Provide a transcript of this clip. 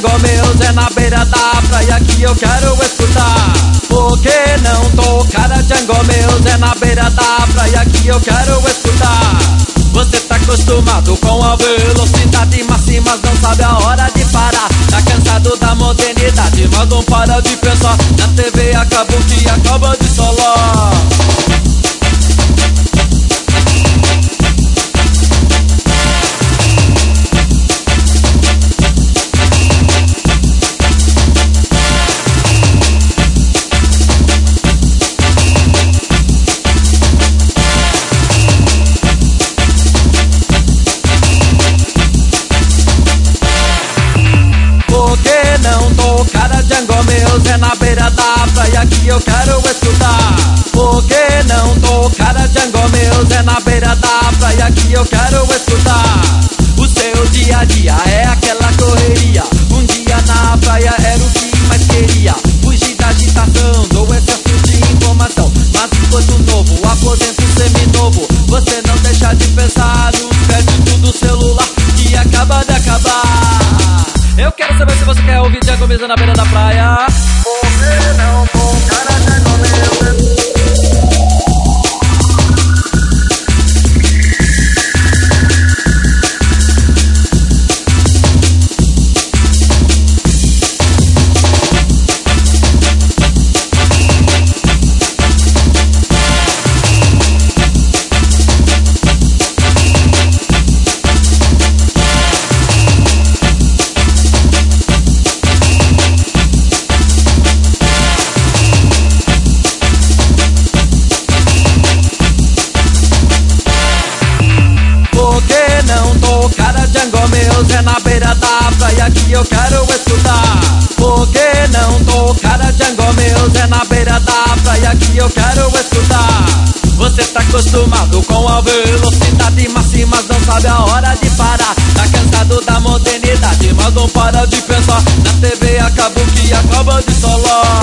Jungle Meus é na beira da praia que eu quero escutar. Por que não tocar a Jungle Meus é na beira da praia que eu quero escutar. Você tá acostumado com a velocidade máxima, mas não sabe a hora de parar. Tá cansado da modernidade, mas não para de pensar na TV acabou que acaba de solar. Jungle Meus é na beira da praia que eu quero escutar. Por que não tocar a Jungle Meus é na beira da praia que eu quero escutar. O seu dia a dia é aquela correria. Um dia na praia era o que mais queria. Fugir da agitação, do excesso de informação. Mas enquanto novo, aposento seminovo. Você não deixa de pensar no crédito do celular que acaba de acabar. Eu quero saber se você quer ouvir Jungle Meus na beira da praia. Por que não tocar a Jungle Meus? Jungle Meus é na beira da praia que eu quero escutar. Por que não tocar a Jungle Meus é na beira da praia que eu quero escutar. Você tá acostumado com a velocidade máxima, mas não sabe a hora de parar. Tá cansado da modernidade, mas não para de pensar na TV acabou que acaba de solar.